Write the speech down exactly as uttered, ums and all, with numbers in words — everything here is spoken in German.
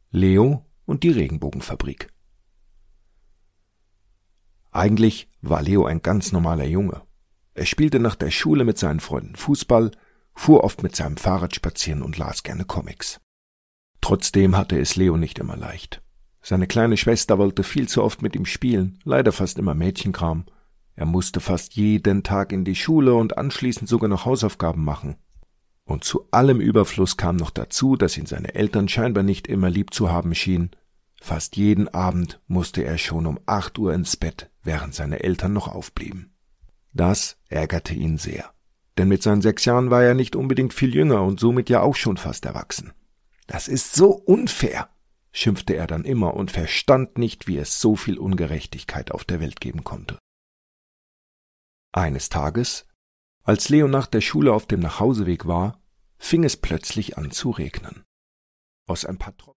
Leo und die Regenbogenfabrik. Eigentlich war Leo ein ganz normaler Junge. Er spielte nach der Schule mit seinen Freunden Fußball, fuhr oft mit seinem Fahrrad spazieren und las gerne Comics. Trotzdem hatte es Leo nicht immer leicht. Seine kleine Schwester wollte viel zu oft mit ihm spielen, leider fast immer Mädchenkram. Er musste fast jeden Tag in die Schule und anschließend sogar noch Hausaufgaben machen. Und zu allem Überfluss kam noch dazu, dass ihn seine Eltern scheinbar nicht immer lieb zu haben schienen. Fast jeden Abend musste er schon um acht Uhr ins Bett, während seine Eltern noch aufblieben. Das ärgerte ihn sehr, denn mit seinen sechs Jahren war er nicht unbedingt viel jünger und somit ja auch schon fast erwachsen. »Das ist so unfair«, schimpfte er dann immer und verstand nicht, wie es so viel Ungerechtigkeit auf der Welt geben konnte. Eines Tages, als Leo nach der Schule auf dem Nachhauseweg war, fing es plötzlich an zu regnen. Aus ein paar Tropfen